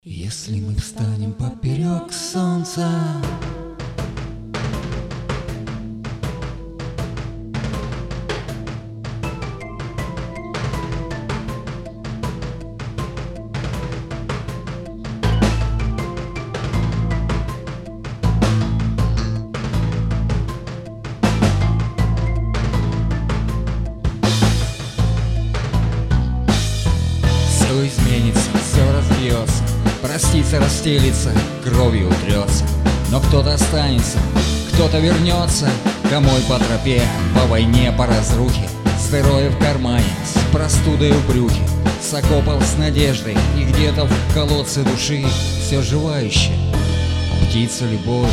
Если мы встанем поперек солнца, все изменится, все разбьется, простится, расстелится, кровью утрется. Но кто-то останется, кто-то вернется домой по тропе, по войне, по разрухе, с дырой в кармане, с простудой в брюхе, с окопом с надеждой, и где-то в колодце души все живающее, птица любовь.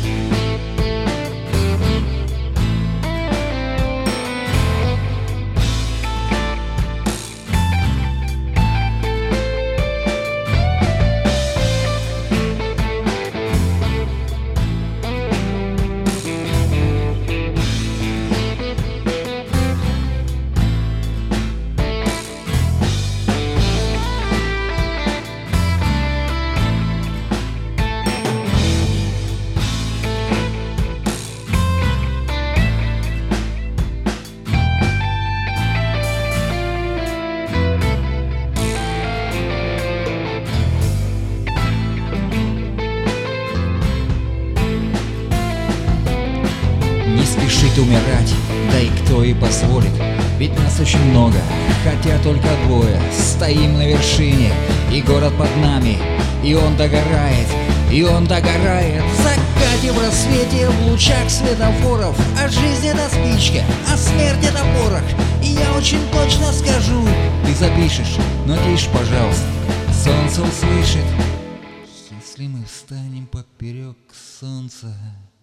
Не спешит умирать, да и кто и позволит. Ведь нас очень много, хотя только двое. Стоим на вершине, и город под нами, и он догорает, и он догорает. В закате, в рассвете, в лучах светофоров. А жизнь — это спичка, а смерть — это порох. И я очень точно скажу: ты запишешь, но тише, пожалуйста, солнце услышит. Если мы встанем поперек солнца.